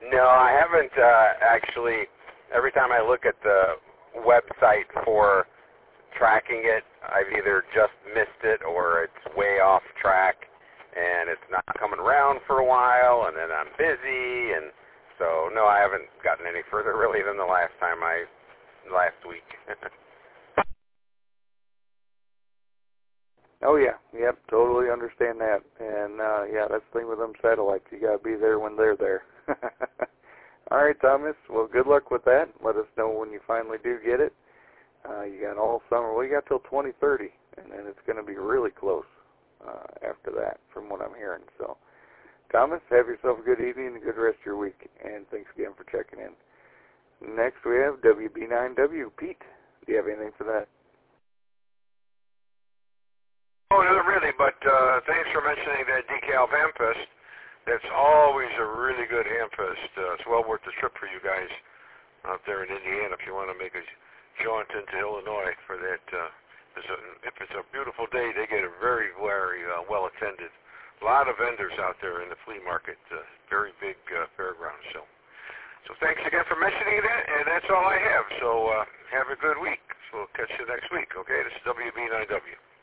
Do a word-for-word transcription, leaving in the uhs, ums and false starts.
No, I haven't uh, actually. Every time I look at the website for tracking it, I've either just missed it or it's way off track, and it's not coming around for a while, and then I'm busy, and so no, I haven't gotten any further really than the last time I last week. Oh yeah, yep, totally understand that, and uh, yeah, that's the thing with them satellites. You gotta be there when they're there. All right, Thomas. Well, good luck with that. Let us know when you finally do get it. Uh, you got all summer. Well, you got till twenty thirty, and then it's going to be really close uh, after that, from what I'm hearing. So, Thomas, have yourself a good evening and a good rest of your week, and thanks again for checking in. Next, we have W B nine W. Pete, do you have anything for that? Oh, not really, but uh, thanks for mentioning that DeKalb Hamfest. That's always a really good Hamfest. Uh, it's well worth the trip for you guys out there in Indiana if you want to make a jaunt into Illinois for that. Uh, it's a, if it's a beautiful day, they get a very, very uh, well attended. A lot of vendors out there in the flea market. Uh, very big uh, fairground. So, so thanks again for mentioning that, and that's all I have. So uh, have a good week. So we'll catch you next week. Okay, this is W B nine W.